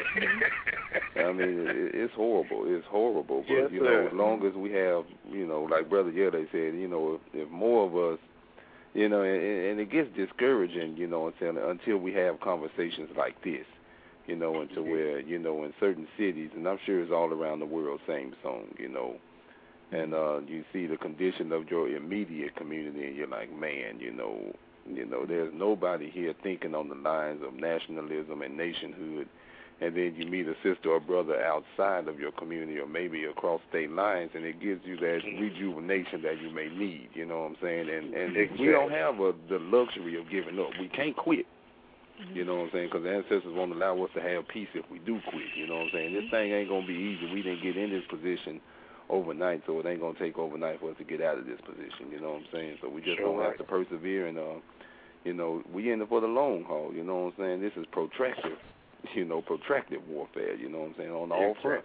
F: I mean, it, it's horrible. It's horrible. But
D: yes,
F: you know,
D: sir.
F: as long as we have, you know, like Brother Yele said, you know, if, if more of us, you know, and, and it gets discouraging, you know, until until we have conversations like this, you know, until where, you know, in certain cities, and I'm sure it's all around the world, same song, you know, and uh, you see the condition of your immediate community, and you're like, man, you know, you know, there's nobody here thinking on the lines of nationalism and nationhood. And then you meet a sister or brother outside of your community or maybe across state lines, and it gives you that rejuvenation that you may need, you know what I'm saying? And and
D: exactly.
F: we don't have a, the luxury of giving up. We can't quit, you know what I'm saying, because the ancestors won't allow us to have peace if we do quit, you know what I'm saying? This thing ain't going to be easy. We didn't get in this position overnight, so it ain't going to take overnight for us to get out of this position, you know what I'm saying? So we just
D: sure
F: going to
D: right.
F: have to persevere, and, uh, you know, we in it for the long haul, you know what I'm saying? This is protracted. You know, protracted warfare, you know what I'm saying, on all fronts.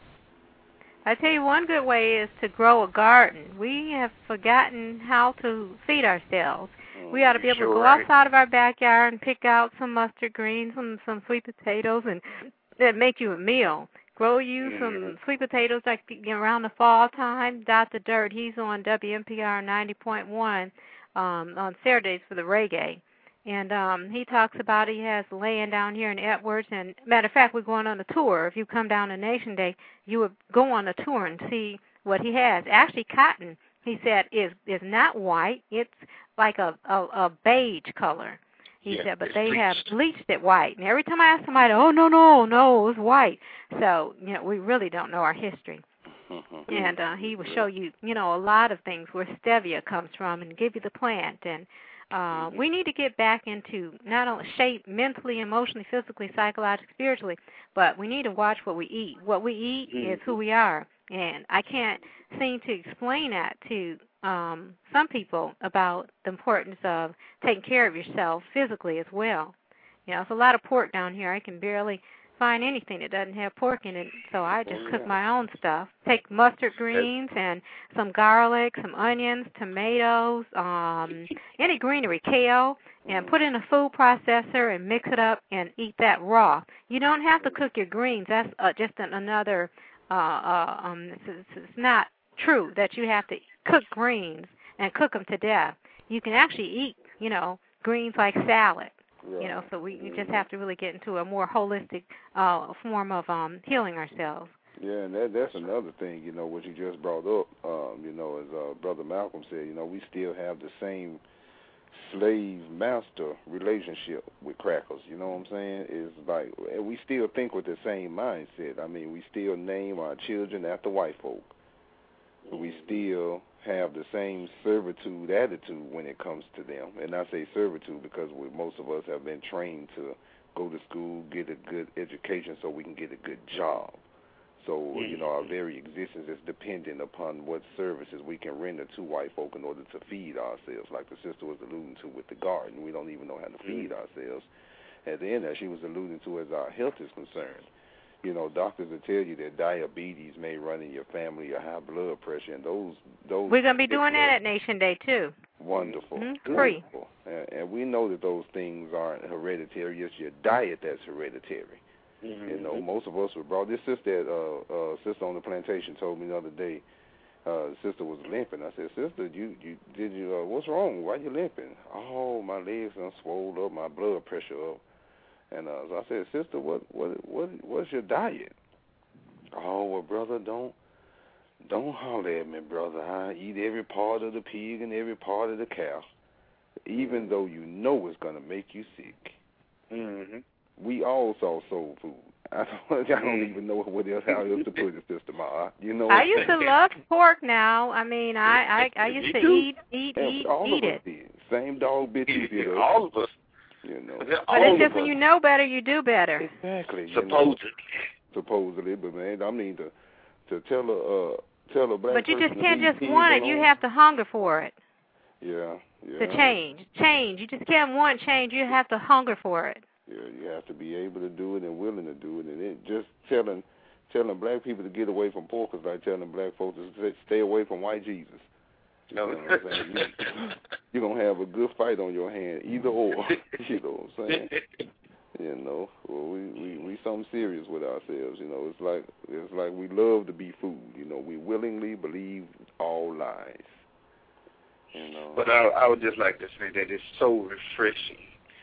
E: I tell you, one good way is to grow a garden. We have forgotten how to feed ourselves. Mm, we ought to be able
D: sure
E: to go
D: right.
E: outside of our backyard and pick out some mustard greens, some some sweet potatoes, and that make you a meal. Grow you mm. some sweet potatoes like around the fall time. Doctor Dirt, he's on W M P R ninety point one um, on Saturdays for the reggae. And um, he talks about he has land down here in Edwards. And matter of fact, we're going on a tour. If you come down to Nation Day, you would go on a tour and see what he has. Actually, cotton, he said, is is not white. It's like a, a, a beige color. He
D: yeah,
E: said, but
D: it's
E: they
D: bleached.
E: have bleached it white. And every time I ask somebody, oh, no, no, no, it's white. So, you know, we really don't know our history. And uh, he will show you, you know, a lot of things where stevia comes from and give you the plant. And Uh, we need to get back into not only shape mentally, emotionally, physically, psychologically, spiritually, but we need to watch what we eat. What we eat mm-hmm. is who we are. And I can't seem to explain that to um, some people about the importance of taking care of yourself physically as well. You know, it's a lot of pork down here. I can barely find anything that doesn't have pork in it, so I just
F: oh,
E: cook
F: yeah.
E: my own stuff. Take mustard greens and some garlic, some onions, tomatoes, um, any greenery, kale, and put it in a food processor and mix it up and eat that raw. You don't have to cook your greens. That's uh, just an, another uh, uh, um, it's, it's not true that you have to cook greens and cook them to death. You can actually eat, you know, greens like salad. Right. You know, so we mm-hmm. just have to really get into a more holistic uh, form of um, healing ourselves.
F: Yeah, and that, that's another thing, you know, what you just brought up, um, you know, as uh, Brother Malcolm said, you know, we still have the same slave-master relationship with crackers, you know what I'm saying? It's like, and we still think with the same mindset. I mean, we still name our children after white folk. But we still have the same servitude attitude when it comes to them. And I say servitude because we, most of us have been trained to go to school, get a good education so we can get a good job. So, you know, our very existence is dependent upon what services we can render to white folk in order to feed ourselves, like the sister was alluding to with the garden. We don't even know how to feed ourselves. At the end of that, she was alluding to as our health is concerned. You know, doctors will tell you that diabetes may run in your family or high blood pressure, and those... those
E: We're going to be doing that at Nation Day, too.
F: Wonderful.
E: Mm-hmm. Free.
F: Wonderful. And, and we know that those things aren't hereditary. It's your diet that's hereditary. Mm-hmm. You know, most of us were brought. This sister, uh, uh, sister on the plantation, told me the other day. Uh, the sister was limping. I said, "Sister, you, you did you? Uh, what's wrong? Why you limping?" "Oh, my legs are swollen up, my blood pressure up." And uh, so I said, "Sister, what, what, what, what's your diet?" "Oh, well, brother, don't, don't holler at me, brother. I eat every part of the pig and every part of the cow, even though you know it's gonna make you sick." Mm-hmm. We all saw soul food. I don't, I don't even know what else, how else to put it, Sister Ma. You know.
E: I used to love pork. Now, I mean, I, I, I used to eat, eat, eat,
F: all
E: eat
F: of
E: it.
F: Us did. Same dog bitch you did.
D: All of us.
F: You know.
E: But it's just when you know better, you do better.
F: Exactly.
D: Supposedly.
F: You know, supposedly, but man, I mean to to tell a uh, tell a black.
E: But you just can't just
F: want
E: want it. You have to hunger for it.
F: Yeah. Yeah.
E: To change, change. You just can't want change. You have to hunger for it.
F: Yeah, you have to be able to do it and willing to do it, and it just telling telling black people to get away from pork is like telling black folks to stay away from white Jesus.
D: No.
F: You know what I'm saying? You, you're gonna have a good fight on your hand, either or. You know what I'm saying? You know, well, we we we something serious with ourselves. You know, it's like it's like we love to be food. You know, we willingly believe all lies. You know.
D: But I I would just like to say that it's so refreshing,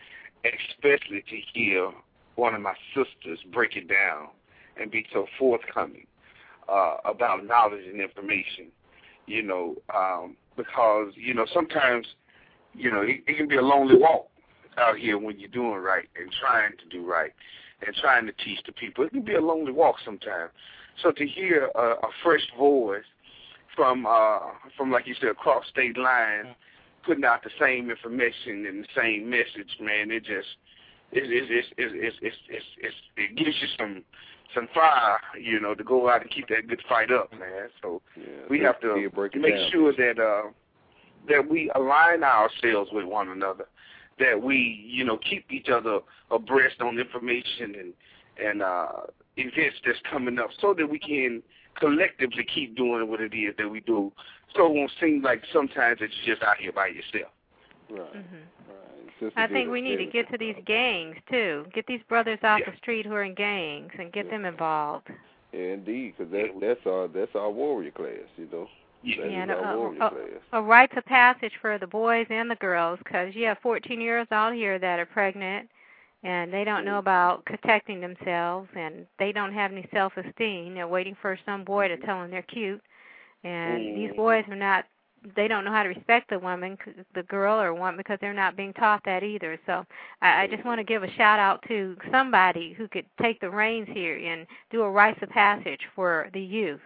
D: especially to hear one of my sisters break it down and be so forthcoming uh, about knowledge and information, you know, um, because, you know, sometimes, you know, it, it can be a lonely walk out here when you're doing right and trying to do right and trying to teach the people. It can be a lonely walk sometimes. So to hear a, a fresh voice from, uh, from like you said, across state lines, putting out the same information and the same message, man, it just it it it it it it, it, it, it gives you some some fire, you know, to go out and keep that good fight up, man. So
F: yeah,
D: we have to make
F: down.
D: sure that uh, that we align ourselves with one another, that we, you know, keep each other abreast on information and and uh, events that's coming up, so that we can collectively keep doing what it is that we do. So it won't seem like sometimes that you're just out here by yourself.
F: Right.
E: Mm-hmm.
F: right.
E: I think we need to get to these gangs, too. Get these brothers off
D: yeah.
E: the street who are in gangs and get yeah. them involved.
F: Yeah, indeed, because that, that's, our, that's our warrior class, you know.
D: Yeah,
F: that
E: and
F: is our
E: a,
F: warrior
E: a,
F: class.
E: a rites of passage for the boys and the girls, because you have fourteen years out here that are pregnant, and they don't know about protecting themselves, and they don't have any self-esteem. They're waiting for some boy to tell them they're cute. And mm. these boys are not, they don't know how to respect the woman, the girl or one, because they're not being taught that either. So I, I just want to give a shout-out to somebody who could take the reins here and do a rites of passage for the youth.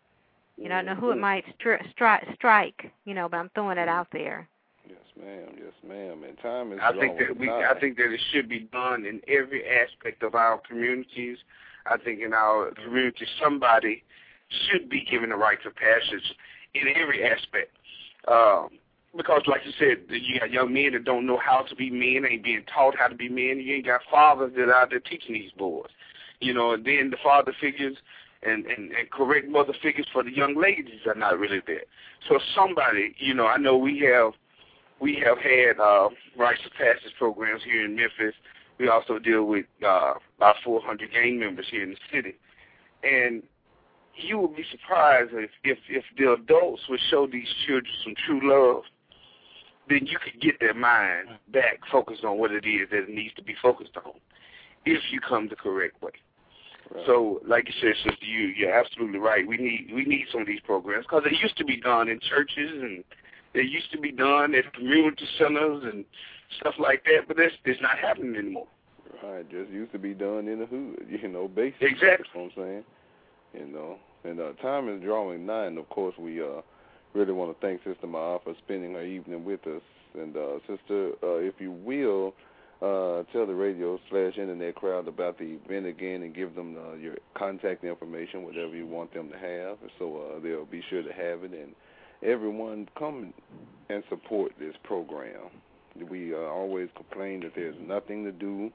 E: You know, I don't know who it might stri- stri- strike, you know, but I'm throwing it out there.
F: Yes, ma'am. Yes, ma'am. And time is
D: I think that we, I think that it should be done in every aspect of our communities. I think in our community, somebody should be given the rites of passage in every aspect. Um, because, like you said, you got young men that don't know how to be men, ain't being taught how to be men. You ain't got fathers that are out there teaching these boys. You know, and then the father figures and, and, and correct mother figures for the young ladies are not really there. So somebody, you know, I know we have we have had uh, rites of passage programs here in Memphis. We also deal with uh, about four hundred gang members here in the city. And you would be surprised if, if, if the adults would show these children some true love, then you could get their mind back focused on what it is that it needs to be focused on if you come the correct way. Right. So, like you said, sister, you, you're absolutely right. We need we need some of these programs because it used to be done in churches and it used to be done at community centers and stuff like that, but that's it's not happening anymore.
F: Right, just used to be done in the hood, you know, basically.
D: Exactly.
F: You know what I'm saying? You know, and uh, time is drawing nigh, and of course we uh, really want to thank Sister Ma'a for spending her evening with us. And uh, Sister, uh, if you will, uh, tell the radio slash internet crowd about the event again and give them uh, your contact information, whatever you want them to have, so uh, they'll be sure to have it. And everyone come and support this program. We uh, always complain that there's nothing to do.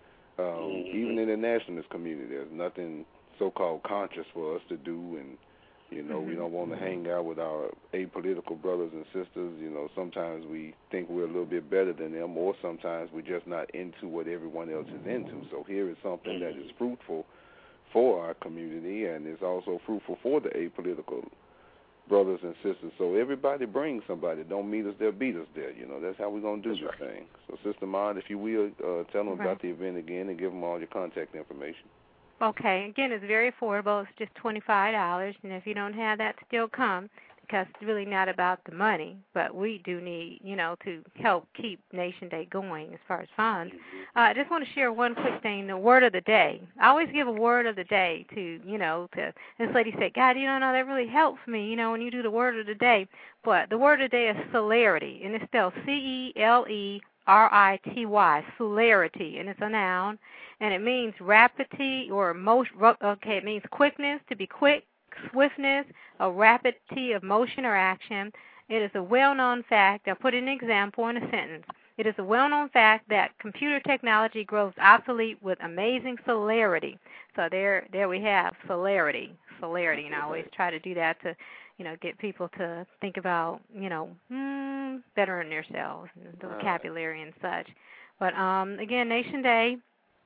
F: Um, even in the nationalist community, there's nothing so-called conscious for us to do, and you know, mm-hmm. we don't want to hang out with our apolitical brothers and sisters. You know, sometimes we think we're a little bit better than them, or sometimes we're just not into what everyone else is into. So here is something that is fruitful for our community, and it's also fruitful for the apolitical brothers and sisters. So everybody bring somebody. Don't meet us there, beat us there. You know, that's how we're going to do that's this right. thing. So Sister Maud, if you will, uh, tell them right. about the event again and give them all your contact information.
E: Okay. Again, it's very affordable. It's just twenty-five dollars, and if you don't have that, still come, because it's really not about the money, but we do need, you know, to help keep Nation Day going as far as funds. Uh, I just want to share one quick thing, the word of the day. I always give a word of the day to, you know, to this lady said, God, you don't know, that really helps me, you know, when you do the word of the day. But the word of the day is celerity, and it's spelled C E L E R I T Y, celerity, and it's a noun, and it means rapidity or motion. Okay, it means quickness, to be quick, swiftness, a rapidity of motion or action. It is a well-known fact. I'll put an example in a sentence. It is a well-known fact that computer technology grows obsolete with amazing celerity. So there, there we have celerity, celerity, and I always try to do that to, you know, get people to think about, you know, mm, bettering themselves, the vocabulary and such. But um, again, Nation Day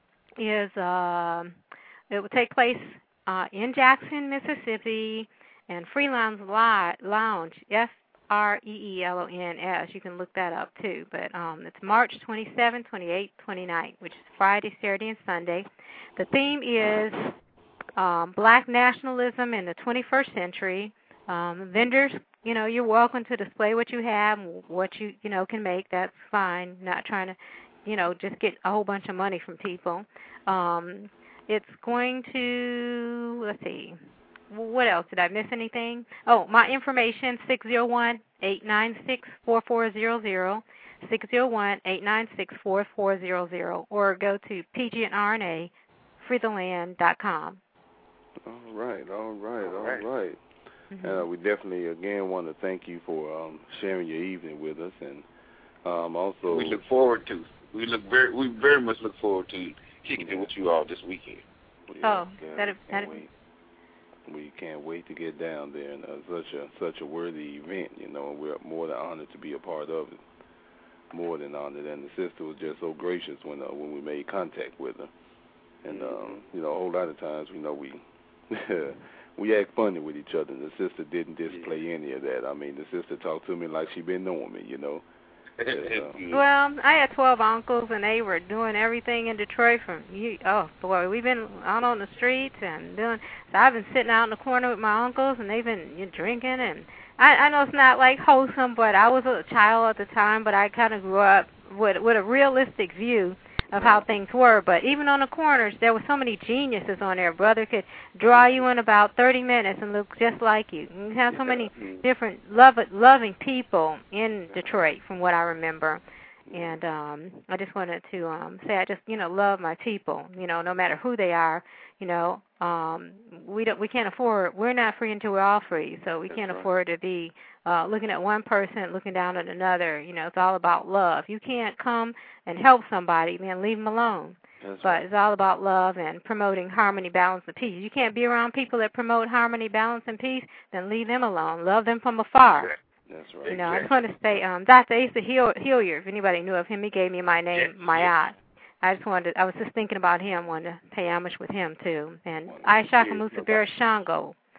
E: is uh, it will take place uh, in Jackson, Mississippi, and Freelon's Lounge, F R E E L O N S. You can look that up too. But um, it's March twenty-seventh, twenty-eighth, twenty-ninth, which is Friday, Saturday, and Sunday. The theme is um, Black nationalism in the twenty-first century. Um, vendors, you know, you're welcome to display what you have, what you, you know, can make. That's fine. Not trying to, you know, just get a whole bunch of money from people. Um, it's going to, let's see, what else? Did I miss anything? Oh, my information, six oh one, eight nine six, four four zero zero, six oh one, eight nine six, four four zero zero, or go to P G N R N A, free the land dot com.
F: All right, all right, all right. right. Mm-hmm. Uh, we definitely, again, want to thank you for um, sharing your evening with us, and um, also
D: we look forward to. We look very, we very much look forward to kicking it with you all this weekend.
E: Yeah, oh, that that
F: we can't wait to get down there, and uh, such a such a worthy event, you know, and we're more than honored to be a part of it. More than honored, and the sister was just so gracious when uh, when we made contact with her, and um, you know, a whole lot of times, we know we. We act funny with each other, and the sister didn't display yeah. any of that. I mean, the sister talked to me like she been knowing me, you know. Just, uh,
E: well, I had twelve uncles, and they were doing everything in Detroit from you. Oh, boy, we've been out on the streets and doing. So I've been sitting out in the corner with my uncles, and they've been you know, drinking. And I, I know it's not like wholesome, but I was a child at the time, but I kind of grew up with with a realistic view of how things were. But even on the corners, there were so many geniuses on there. Brother could draw you in about thirty minutes and look just like you. You have so many different love, loving people in Detroit, from what I remember. And um, I just wanted to um, say I just, you know, love my people, you know, no matter who they are. You know, um, we don't, we can't afford, we're not free until we're all free, so we can't afford to be uh, looking at one person, looking down at another. You know, it's all about love. You can't come and help somebody, then leave them alone. That's but right. It's all about love and promoting harmony, balance, and peace. You can't be around people that promote harmony, balance, and peace, then leave them alone. Love them from afar.
F: That's right.
E: You know, I just want to say, um, Doctor Asa Hillier, if anybody knew of him, he gave me my name, my aunt. I just wanted, I was just thinking about him, wanted to pay homage with him, too. And Aishaka Musa Shango,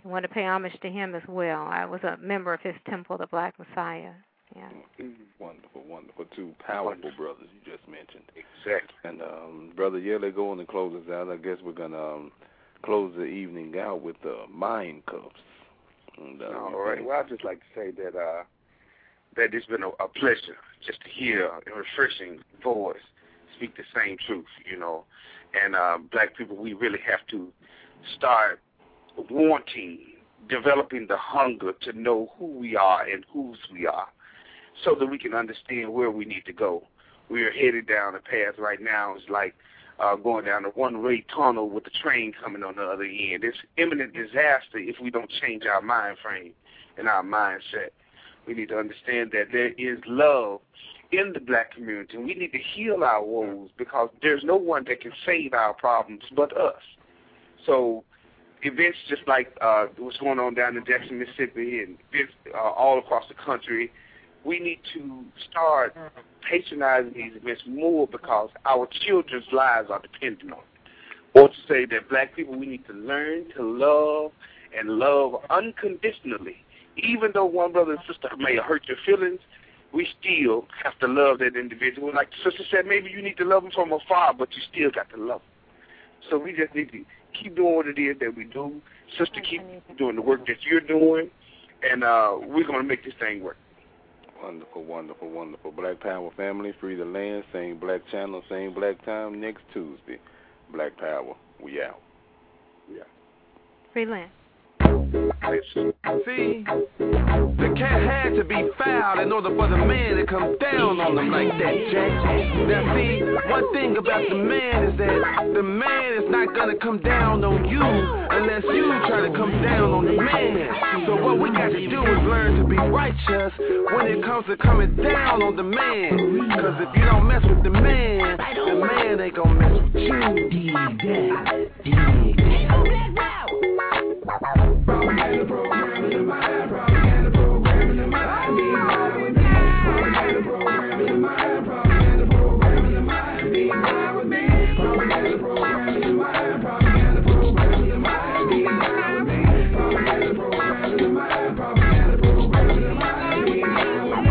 E: I want to pay homage to him as well. I was a member of his temple, the Black Messiah. Yeah.
F: Wonderful, wonderful. Two powerful wonderful. brothers you just mentioned.
D: Exactly.
F: And um, Brother Yele, go on and close us out. I guess we're going to um, close the evening out with the uh, Mind Cups. And, uh,
D: All right. Well, I'd just like to say that uh, that it's been a, a pleasure just to hear a refreshing voice speak the same truth, you know. And uh, black people, we really have to start wanting, developing the hunger to know who we are and whose we are, so that we can understand where we need to go. We are headed down a path right now. It's like uh, going down a one-way tunnel with the train coming on the other end. It's imminent disaster if we don't change our mind frame and our mindset. We need to understand that there is love in the black community, and we need to heal our woes, because there's no one that can save our problems but us. So events just like uh, what's going on down in Jackson, Mississippi, and events uh, all across the country, we need to start patronizing these events more, because our children's lives are dependent on it. Or to say that black people, we need to learn to love and love unconditionally. Even though one brother and sister may hurt your feelings, we still have to love that individual. Like the sister said, maybe you need to love them from afar, but you still got to love them. So we just need to keep doing what it is that we do. Sister, keep doing the work that you're doing, and uh, we're going to make this thing work.
F: Wonderful, wonderful, wonderful. Black Power family, free the land, same black channel, same black time next Tuesday. Black Power, we out.
D: Yeah.
E: Free land.
B: See, the cat had to be fouled in order for the man to come down on them like that, Jack. Now see, one thing about the man is that the man is not gonna come down on you unless you try to come down on the man. So what we got to do is learn to be righteous when it comes to coming down on the man. Cause if you don't mess with the man, the man ain't gonna mess with you. Propaganda program in my head, propaganda program in my head, propaganda program in my head, propaganda program in my head, be down with me, propaganda program in my head, propaganda program in my head, be down with me, propaganda program in my head, propaganda program in my head, be down with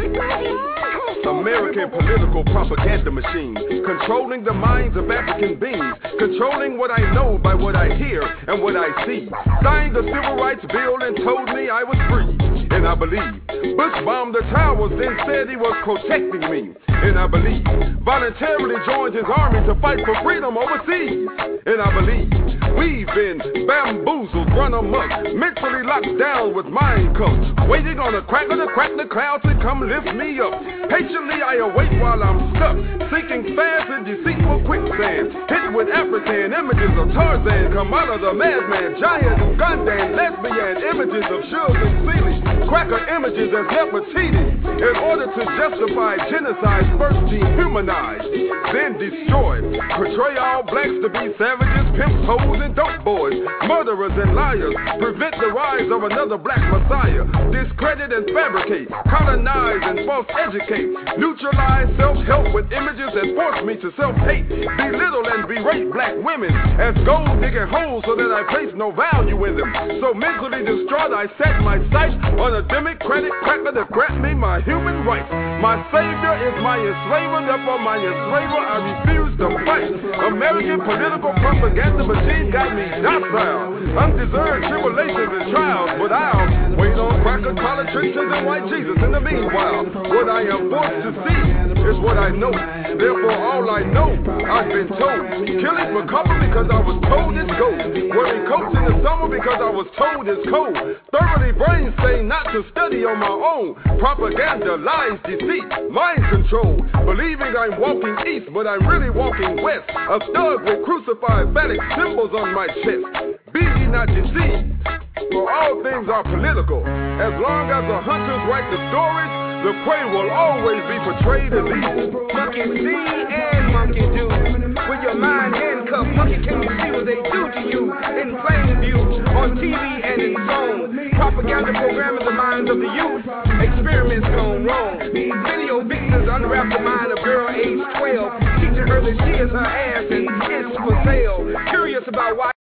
B: me. American political propaganda machines, controlling the minds of African beings, controlling what I know by what I hear and what I see. Signed the Civil Rights Bill and told me I was free. And I believe Bush bombed the towers, then said he was protecting me. And I believe voluntarily joined his army to fight for freedom overseas. And I believe we've been bamboozled, run amok, mentally locked down with mind cuffs, waiting on a cracker to crack the clouds and come lift me up. Patiently I await while I'm stuck, sinking fast in deceitful quicksand, hit with African images of Tarzan, come out of the madman, giant of Gundam, lesbian images of Shug and Seeley, cracker images as Nefertiti, in order to justify genocide, first dehumanized, then destroyed, portray all blacks to be savages, pimps, hoes, and dope boys, murderers and liars, prevent the rise of another black messiah, discredit and fabricate, colonize and false educate, neutralize self-help with images that force me to self-hate, belittle and berate black women as gold-digging hoes so that I place no value in them. So mentally distraught, I set my sights on a democratic cracker that grant me my human rights. My savior is my enslaver, therefore my enslaver I refuse to fight. American political propaganda machine got me docile. Undeserved tribulations and trials, but I'll wait on cracker politicians and white Jesus. In the meanwhile, what I am forced to see is what I know. Therefore, all I know, I've been told. Killing for cover because I was told it's gold. Wearing coats in the summer because I was told it's cold. Thoroughly brain saying not to study on my own. Propaganda, lies, deceit, mind control. Believing I'm walking east, but I'm really walking west. A thug with crucified phallic symbols on my chest. Be ye not deceived, for all things are political. As long as the hunters write the stories, the prey will always be portrayed as evil.
G: Monkey see and monkey do. With your mind handcuffed, monkey, can you see what they do to you? In plain view, on T V and in phone. Propaganda programming the minds of the youth. Experiments gone wrong. Video victims unwrap the mind of girl age twelve, teaching her that she is her ass and is for sale. Curious about why